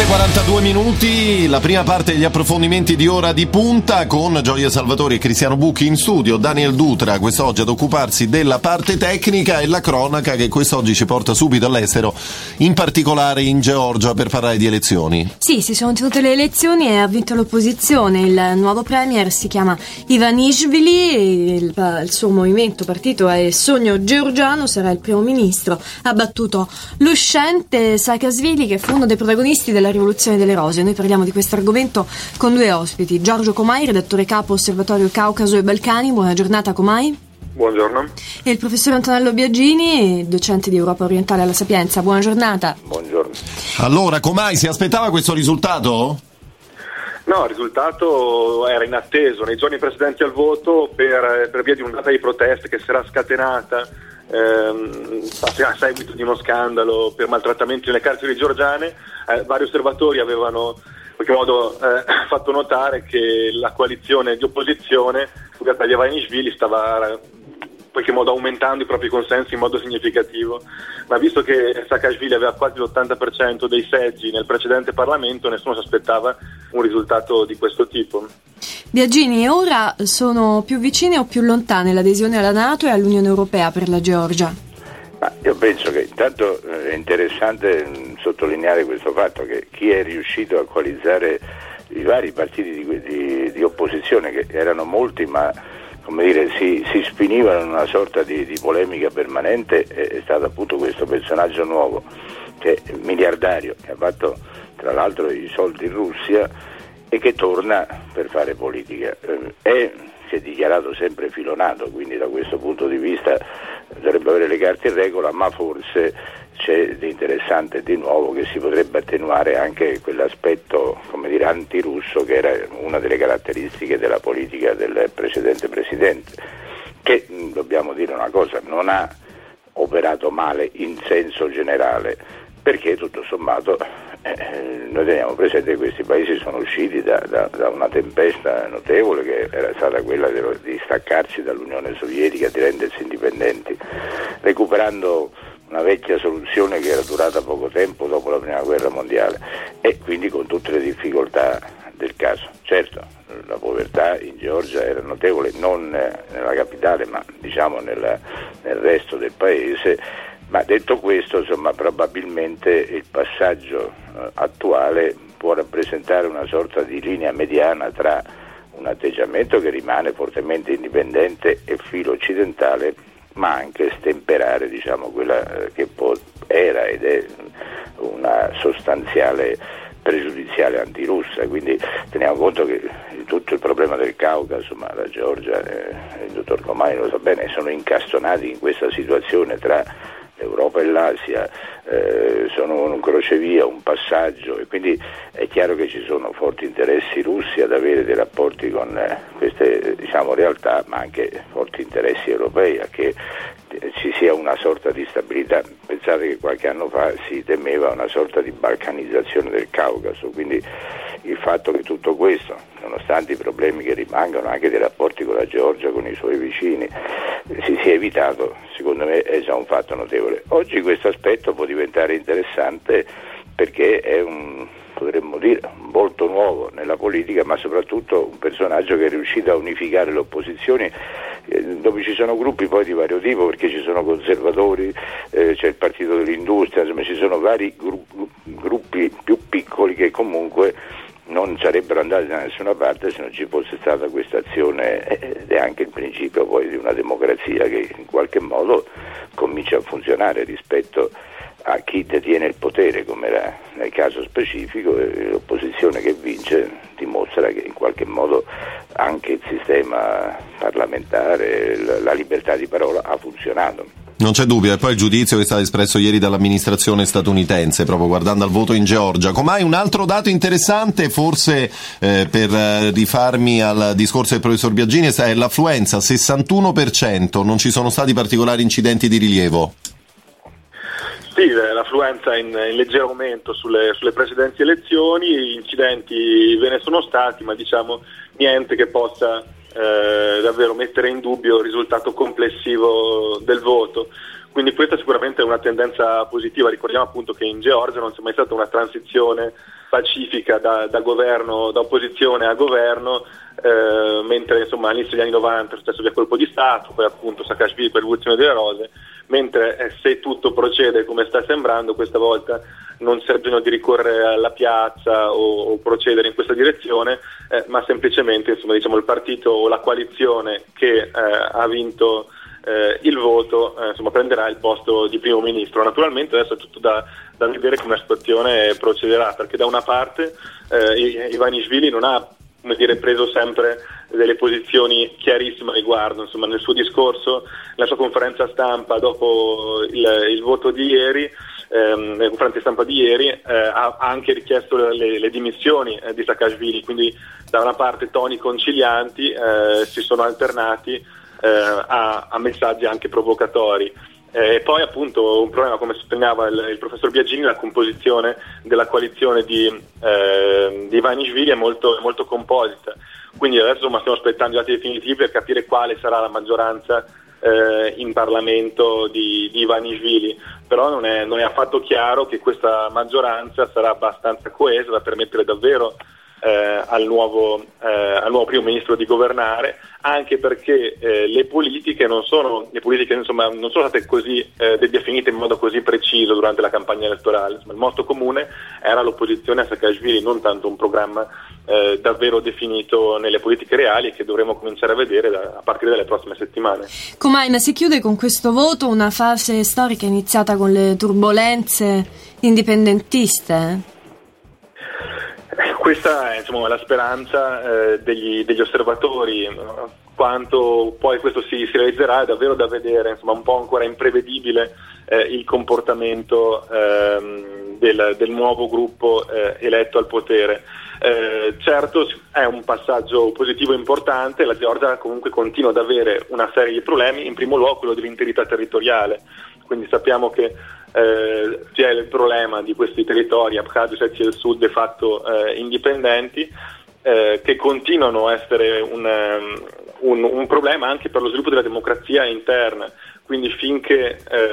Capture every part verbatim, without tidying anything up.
quarantadue minuti, la prima parte degli approfondimenti di Ora di Punta con Gioia Salvatori e Cristiano Bucchi in studio, Daniel Dutra quest'oggi ad occuparsi della parte tecnica e la cronaca che quest'oggi ci porta subito all'estero, in particolare in Georgia per parlare di elezioni. Sì, si sono tenute le elezioni e ha vinto l'opposizione. Il nuovo premier si chiama Ivanishvili, il, il suo movimento partito è il Sogno Georgiano, sarà il primo ministro. Ha battuto l'uscente Saakashvili, che fu uno dei protagonisti della rivoluzione delle rose. Noi parliamo di questo argomento con due ospiti: Giorgio Comai, redattore capo Osservatorio Caucaso e Balcani. Buona giornata, Comai. Buongiorno. E il professor Antonello Biagini, docente di Europa Orientale alla Sapienza. Buona giornata. Buongiorno. Allora, Comai, si aspettava questo risultato? No, il risultato era inatteso. Nei giorni precedenti al voto, per, per via di un'ondata di proteste che si era scatenata ehm, a seguito di uno scandalo per maltrattamenti nelle carceri georgiane, eh, vari osservatori avevano in qualche modo eh, fatto notare che la coalizione di opposizione guidata da Ivanishvili stava in qualche modo aumentando i propri consensi in modo significativo, ma visto che Saakashvili aveva quasi l'ottanta per cento dei seggi nel precedente Parlamento, nessuno si aspettava un risultato di questo tipo. Biagini, ora sono più vicine o più lontane l'adesione alla NATO e all'Unione Europea per la Georgia? Ma io penso che intanto è interessante sottolineare questo fatto, che chi è riuscito a coalizzare i vari partiti di, di, di opposizione, che erano molti ma come dire si, si sfinivano in una sorta di, di polemica permanente, è, è stato appunto questo personaggio nuovo, che è miliardario, che ha fatto tra l'altro i soldi in Russia e che torna per fare politica. È, si è dichiarato sempre filonato, quindi da questo punto di vista dovrebbe avere le carte in regola, ma forse c'è di interessante di nuovo, che si potrebbe attenuare anche quell'aspetto, come dire, antirusso, che era una delle caratteristiche della politica del precedente presidente, che, dobbiamo dire una cosa, non ha operato male in senso generale, perché tutto sommato eh, noi teniamo presente che questi paesi sono usciti da, da, da una tempesta notevole, che era stata quella di, di staccarsi dall'Unione Sovietica, di rendersi indipendenti, recuperando una vecchia soluzione che era durata poco tempo dopo la prima guerra mondiale, e quindi con tutte le difficoltà del caso. Certo, la povertà in Georgia era notevole, non nella capitale ma diciamo nel, nel resto del paese, ma detto questo, insomma, probabilmente il passaggio eh, attuale può rappresentare una sorta di linea mediana tra un atteggiamento che rimane fortemente indipendente e filo occidentale, ma anche stemperare, diciamo, quella eh, che può, era ed è una sostanziale pregiudiziale antirussa. Quindi teniamo conto che tutto il problema del Caucaso, ma la Georgia, eh, il dottor Comai lo sa bene, sono incastonati in questa situazione tra l'Europa e l'Asia, eh, sono un crocevia, un passaggio, e quindi è chiaro che ci sono forti interessi russi ad avere dei rapporti con eh, queste, diciamo, realtà, ma anche forti interessi europei a che eh, ci sia una sorta di stabilità. Pensate che qualche anno fa si temeva una sorta di balcanizzazione del Caucaso, quindi il fatto che tutto questo, nonostante i problemi che rimangono anche dei rapporti con la Georgia, con i suoi vicini, si sia evitato, secondo me è già un fatto notevole. Oggi questo aspetto può diventare interessante perché è un, potremmo dire, un volto nuovo nella politica, ma soprattutto un personaggio che è riuscito a unificare le opposizioni, eh, dove ci sono gruppi poi di vario tipo, perché ci sono conservatori, eh, c'è il partito dell'industria, insomma ci sono vari gru- gruppi più piccoli che comunque non sarebbero andati da nessuna parte se non ci fosse stata questa azione, ed è anche il principio poi di una democrazia che in qualche modo comincia a funzionare rispetto a chi detiene il potere, come era nel caso specifico, e l'opposizione che vince dimostra che in qualche modo anche il sistema parlamentare, la libertà di parola ha funzionato. Non c'è dubbio, e poi il giudizio che è stato espresso ieri dall'amministrazione statunitense, proprio guardando al voto in Georgia. Com'hai un altro dato interessante, forse eh, per rifarmi al discorso del professor Biagini, è l'affluenza, sessantuno per cento, non ci sono stati particolari incidenti di rilievo. Sì, l'affluenza è in, in leggero aumento sulle, sulle precedenti elezioni, incidenti ve ne sono stati, ma diciamo niente che possa eh, davvero mettere in dubbio il risultato complessivo del voto. Quindi questa sicuramente è una tendenza positiva. Ricordiamo appunto che in Georgia non c'è mai stata una transizione pacifica da, da governo, da opposizione a governo, eh, mentre insomma all'inizio degli anni novanta è successo via colpo di Stato, poi appunto Saakashvili per l'evoluzione delle rose, mentre eh, se tutto procede come sta sembrando questa volta non c'è bisogno di ricorrere alla piazza o, o procedere in questa direzione, eh, ma semplicemente insomma diciamo il partito o la coalizione che eh, ha vinto eh, il voto eh, insomma prenderà il posto di primo ministro. Naturalmente adesso è tutto da, da vedere come la situazione procederà, perché da una parte eh, Ivanishvili non ha, come dire, preso sempre delle posizioni chiarissime a riguardo, insomma nel suo discorso, nella sua conferenza stampa dopo il, il voto di ieri, ehm, la conferenza stampa di ieri, eh, ha, ha anche richiesto le, le dimissioni eh, di Saakashvili, quindi da una parte toni concilianti eh, si sono alternati eh, a, a messaggi anche provocatori. E eh, poi appunto un problema, come sottolineava il, il professor Biagini, la composizione della coalizione di, eh, di Ivanishvili è molto, molto composita, quindi adesso insomma, stiamo aspettando i dati definitivi per capire quale sarà la maggioranza eh, in Parlamento di, di Ivanishvili, però non è, non è affatto chiaro che questa maggioranza sarà abbastanza coesa da permettere davvero Eh, al, nuovo, eh, al nuovo primo ministro di governare, anche perché eh, le politiche non sono le politiche insomma non sono state così eh, definite in modo così preciso durante la campagna elettorale. Insomma, il motto comune era l'opposizione a Saakashvili, non tanto un programma eh, davvero definito nelle politiche reali, che dovremo cominciare a vedere da, a partire dalle prossime settimane. Comaina, si chiude con questo voto una fase storica iniziata con le turbolenze indipendentiste? Questa è insomma, la speranza eh, degli, degli osservatori. Quanto poi questo si, si realizzerà è davvero da vedere, insomma un po' ancora imprevedibile eh, il comportamento ehm, del, del nuovo gruppo eh, eletto al potere. Eh, certo è un passaggio positivo importante, la Georgia comunque continua ad avere una serie di problemi, in primo luogo quello dell'integrità territoriale, quindi sappiamo che eh, c'è il problema di questi territori, Abkhazia, Ossetia del Sud, de facto eh, indipendenti, eh, che continuano a essere un, un, un problema anche per lo sviluppo della democrazia interna. Quindi finché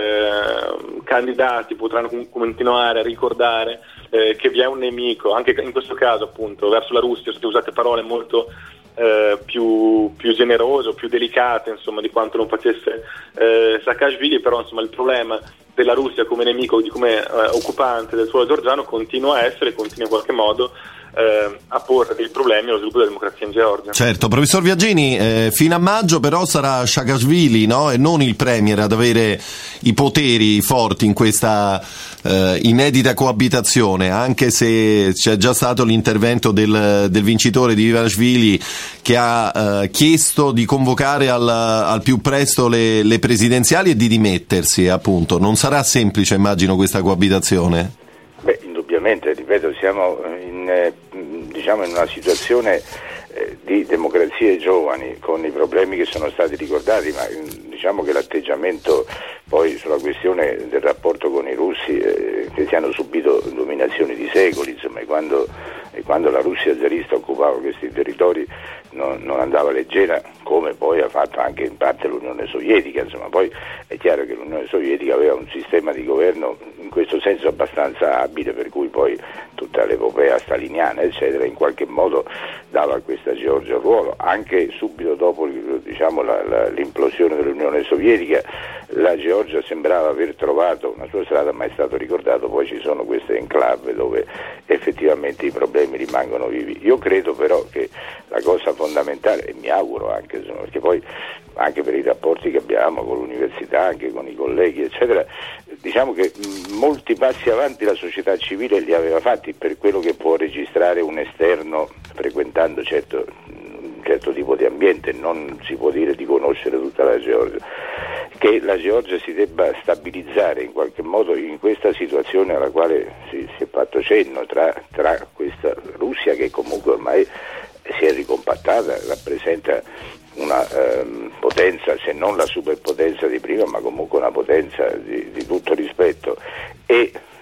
eh, candidati potranno continuare a ricordare eh, che vi è un nemico, anche in questo caso appunto verso la Russia, sono state usate parole molto eh, più, più generose, più delicate insomma di quanto non facesse eh, Saakashvili, però insomma il problema della Russia come nemico, di come eh, occupante del suolo georgiano continua a essere, continua in qualche modo Eh, a porre dei problemi allo sviluppo della democrazia in Georgia. Certo, professor Biagini, eh, fino a maggio però sarà Saakashvili, no? E non il premier ad avere i poteri forti in questa eh, inedita coabitazione, anche se c'è già stato l'intervento del, del vincitore di Ivanishvili che ha eh, chiesto di convocare al, al più presto le, le presidenziali e di dimettersi, appunto. Non sarà semplice, immagino, questa coabitazione? Beh, indubbiamente, ripeto, siamo in, eh, diciamo in una situazione eh, di democrazie giovani con i problemi che sono stati ricordati, ma diciamo che l'atteggiamento poi sulla questione del rapporto con i russi eh, che si hanno subito dominazioni di secoli, insomma, e quando, e quando la Russia zarista occupava questi territori non, non andava leggera, come poi ha fatto anche in parte l'Unione Sovietica. Insomma, poi è chiaro che l'Unione Sovietica aveva un sistema di governo in questo senso abbastanza abile, per cui poi tutta l'epopea staliniana eccetera in qualche modo dava a questa Georgia un ruolo. Anche subito dopo diciamo, la, la, l'implosione dell'Unione Sovietica la Georgia sembrava aver trovato una sua strada, ma è stato ricordato poi ci sono queste enclave dove effettivamente i problemi rimangono vivi. Io credo però che la cosa fondamentale, e mi auguro anche, insomma, perché poi anche per i rapporti che abbiamo con l'università, anche con i colleghi eccetera, diciamo che molti passi avanti la società civile li aveva fatti per quello che può registrare un esterno frequentando certo, un certo tipo di ambiente. Non si può dire di conoscere tutta la Georgia, che la Georgia si debba stabilizzare in qualche modo in questa situazione alla quale si, si è fatto cenno tra, tra questa Russia che comunque ormai si è ricompattata, rappresenta una ehm, potenza, se non la superpotenza di prima, ma comunque una potenza di, di tutto rispetto, e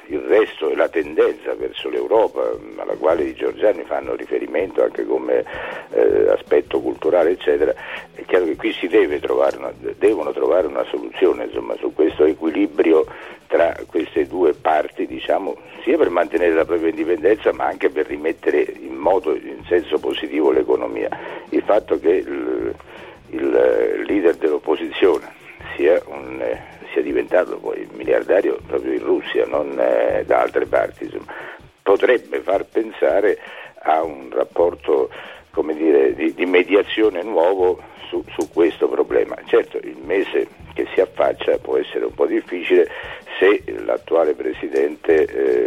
il resto e la tendenza verso l'Europa, alla quale i georgiani fanno riferimento anche come eh, aspetto culturale eccetera, è chiaro che qui si deve trovare una, devono trovare una soluzione, insomma, su questo equilibrio tra queste due parti, diciamo, sia per mantenere la propria indipendenza ma anche per rimettere in moto, in senso positivo, l'economia. Il fatto che il, il leader dell'opposizione sia un eh, sia diventato poi miliardario proprio in Russia, non eh, da altre parti, insomma, potrebbe far pensare a un rapporto, come dire, di, di mediazione nuovo su, su questo problema. Certo, il mese che si affaccia può essere un po' difficile se l'attuale presidente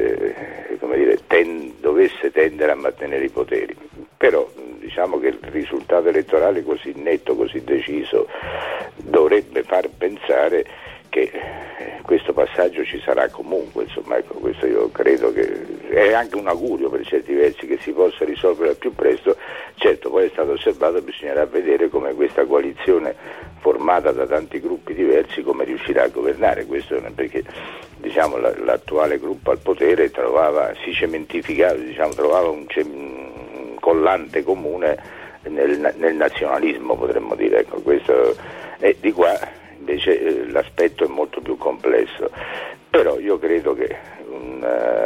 eh, come dire, ten, dovesse tendere a mantenere i poteri, però diciamo che il risultato elettorale così netto, così deciso, dovrebbe far pensare che questo passaggio ci sarà comunque, insomma, ecco, questo io credo che è anche un augurio per certi versi che si possa risolvere al più presto. Certo, poi è stato osservato, bisognerà vedere come questa coalizione formata da tanti gruppi diversi come riuscirà a governare, questo perché diciamo la, l'attuale gruppo al potere trovava, si cementificava, diciamo, trovava un, cem, un collante comune nel, nel nazionalismo, potremmo dire, ecco, questo è di qua. Invece eh, l'aspetto è molto più complesso, però io credo che un,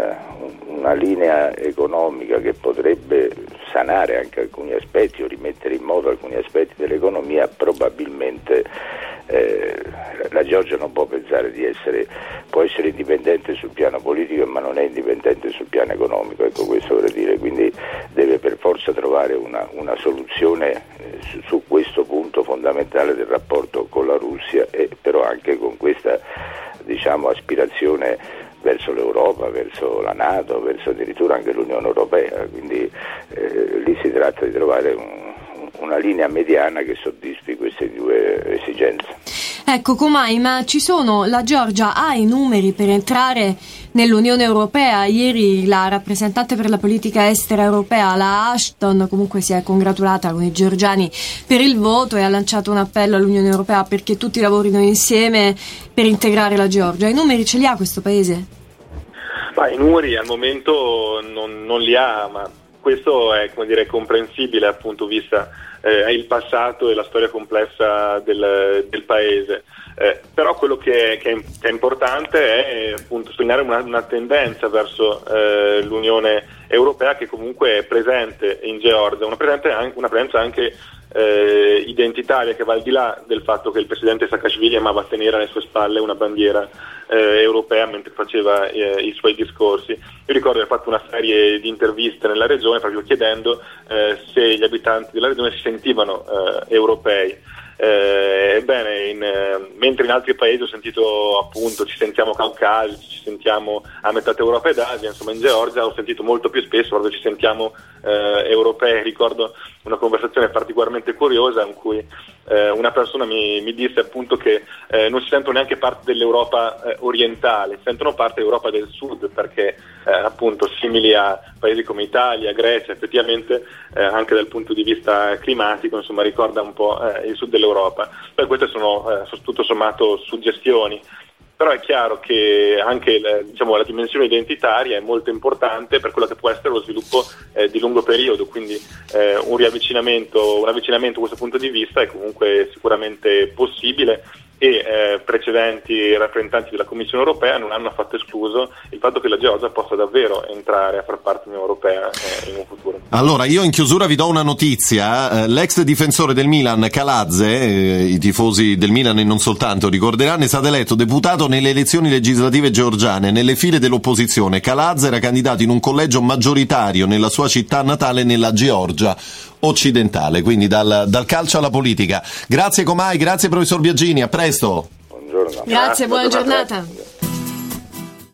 uh, una linea economica che potrebbe sanare anche alcuni aspetti o rimettere in moto alcuni aspetti dell'economia, probabilmente eh, la Georgia non può pensare di essere, può essere indipendente sul piano politico ma non è indipendente sul piano economico, ecco, questo vorrei dire, quindi deve per forza trovare una, una soluzione eh, su, su questo punto fondamentale del rapporto con la Russia e però anche con questa, diciamo, aspirazione verso l'Europa, verso la NATO, verso addirittura anche l'Unione Europea, quindi eh, lì si tratta di trovare un, una linea mediana che soddisfi queste due esigenze. Ecco, Comai, ma ci sono, la Georgia ha i numeri per entrare nell'Unione Europea? Ieri la rappresentante per la politica estera europea, la Ashton, comunque si è congratulata con i georgiani per il voto e ha lanciato un appello all'Unione Europea perché tutti lavorino insieme per integrare la Georgia. I numeri ce li ha questo paese? Ma i numeri al momento non, non li ha, ma questo è, come dire, comprensibile, appunto, vista eh, il passato e la storia complessa del, del paese. Eh, però quello che è, che, è, che è importante è appunto sottolineare una, una tendenza verso eh, l'Unione Europea che comunque è presente in Georgia, una, presente anche, una presenza anche eh, identitaria che va al di là del fatto che il presidente Saakashvili amava tenere alle sue spalle una bandiera eh, europea mentre faceva eh, i suoi discorsi. Io ricordo di aver fatto una serie di interviste nella regione proprio chiedendo eh, se gli abitanti della regione si sentivano eh, europei. Eh, ebbene, in, eh, mentre in altri paesi ho sentito appunto ci sentiamo caucasici, ci sentiamo a metà Europa ed Asia, insomma in Georgia ho sentito molto più spesso proprio ci sentiamo eh, europei. Ricordo una conversazione particolarmente curiosa in cui eh, una persona mi, mi disse appunto che eh, non si sentono neanche parte dell'Europa eh, orientale, si sentono parte dell'Europa del Sud perché eh, appunto simili a paesi come Italia, Grecia, effettivamente eh, anche dal punto di vista climatico, insomma ricorda un po' eh, il Sud dell'Europa. Poi queste sono eh, tutto sommato suggestioni, però è chiaro che anche la, diciamo, la dimensione identitaria è molto importante per quello che può essere lo sviluppo eh, di lungo periodo, quindi eh, un riavvicinamento, un avvicinamento a questo punto di vista è comunque sicuramente possibile e eh, precedenti rappresentanti della Commissione Europea non hanno affatto escluso il fatto che la Georgia possa davvero entrare a far parte dell'Unione Europea eh, in un futuro. Allora, io in chiusura vi do una notizia. L'ex difensore del Milan, Kaladze, eh, i tifosi del Milan e non soltanto ricorderanno, è stato eletto deputato nelle elezioni legislative georgiane nelle file dell'opposizione. Kaladze era candidato in un collegio maggioritario nella sua città natale, nella Georgia occidentale, quindi dal, dal calcio alla politica. Grazie Comai, grazie professor Biagini, a presto. Buongiorno. Grazie, buona giornata.